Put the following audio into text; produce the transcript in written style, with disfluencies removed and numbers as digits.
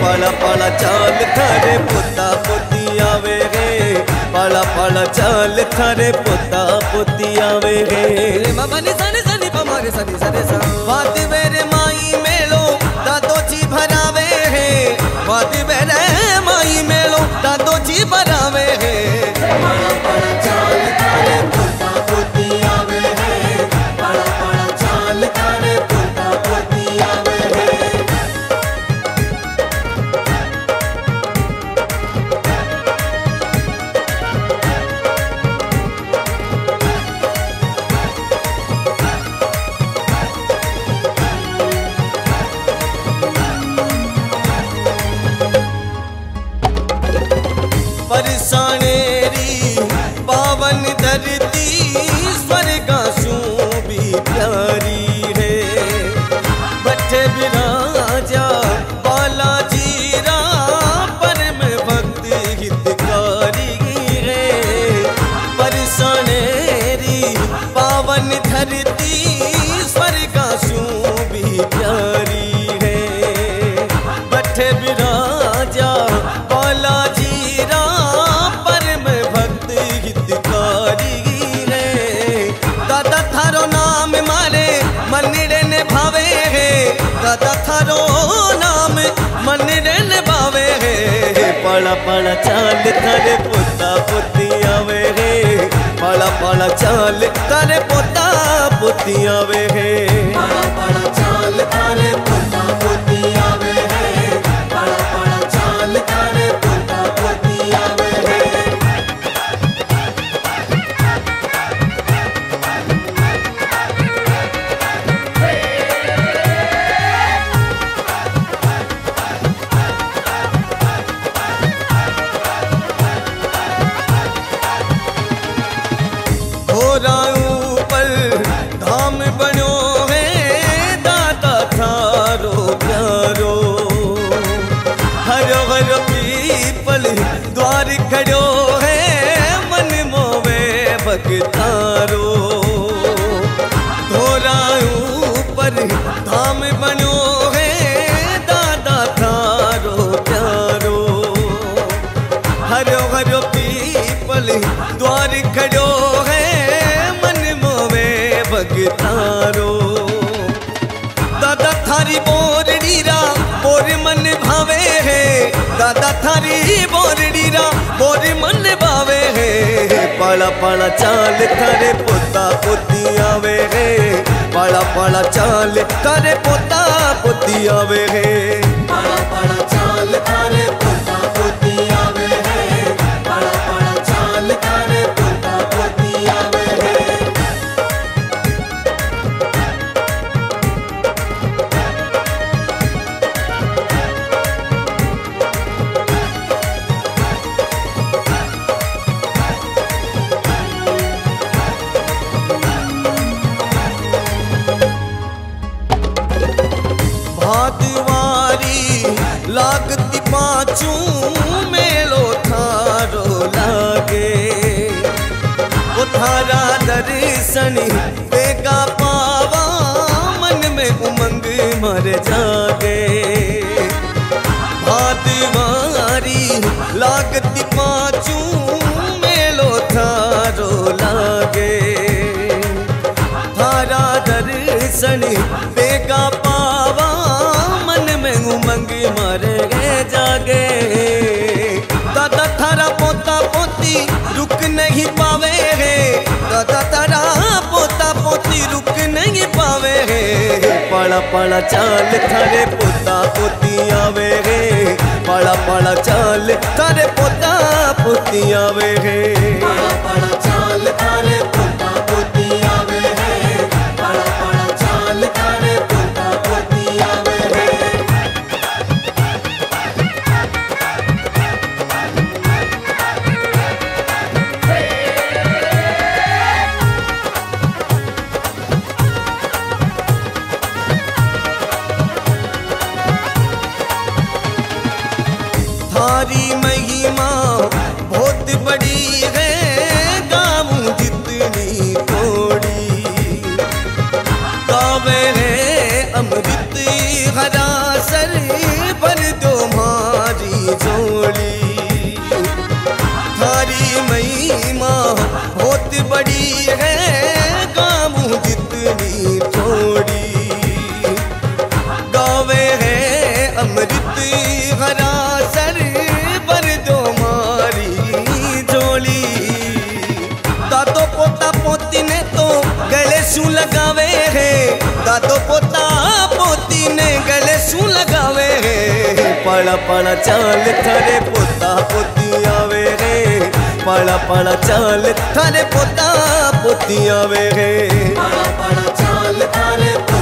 पाला पाला चाल थारे पोता पोती आवे गे, पाला पाला चाल थारे पोता पोती आवे गे। मनी सनी सनी पमारे सनी सनी सा वादी बेरे माई मेलो दादो जी भरावे है, वादी बेरे माई मेलो दादो जी भरावे है। पाला पाला चाल थारे पोता पोती आवे है, पाला पाला चाल थारे पोता पोती आवे है। परसानेरी पावन धरती स्वर्गासु भी प्यारी है, बठे विराजा बालाजी रा परम भक्त हितकारी है। परसानेरी पावन धरती स्वर्गासु भी प्यारी है, बठे विराजा बालाजी परम भक्त हितकारी है। दादा थारो नाम मारे मंदिर ने भावे है, दादा थारो नाम मंदिर ने भावे है। पाला पाला चाल थारे पोता पोती आवे है, पाला पाला चाल थारे पोता पोती आवे है। पाला पाला चाल थारे पोता पोती आवे है, पाला पाला चाल थारे पोता पोती आवे है। ऊपर धाम बनो है दादा थारो प्यारो, हर हर पीपल द्वार खड़ो है मन मोवे भगतारो। धोरा ऊपर धाम बनो है दादा थारो प्यारो, हर हर पीपल द्वार खड़ो है मन मोवे भगतारो। दादा थारी बोरडीरा बोर मन भावे है, दादा थारी बोरडीरा बोर मन भावे है। पाला पाला चाल थारे पोता पोती आवे है, पाला पाला चाल थारे पोता पोती आवे है। पाला पाला चाल थारे पोता पोती आवे है, पाला पाला चाल थारे पोता पोती आवे है। भादवारी लागती पाँचू मेलो थारो लागे, वो थारा दर्शन बेगा पावा मन में उमंग मर जागे। भादवारी लागती पाँचू मेलो थारो लागे, थारा दर्शन बेगा पावा मन में उमंग मर जागे। दादा थारा पोता पोती रुक नहीं पावे है, दादा थारा पोता पोती रुक नहीं पावे है। पाला पाला चाल थारे पोता पोती आवे है, पाला पाला चाल थारे पोता पोती आवे है। पाला पाला चाल थारे पोता पोती आवे है, पाला पाला चाल थारे पोता पोती आवे है। थारी महिमा बहुत बड़ी है, गाऊं जितनी लगावे है, दादो पोता पोती ने गले शू लगावे है। पड़ा पड़ा चाल थारे पोता पोती आवे है, पड़ा पड़ा चाल थारे पोता पोती आवे है। पड़ा पड़ा चाल थारे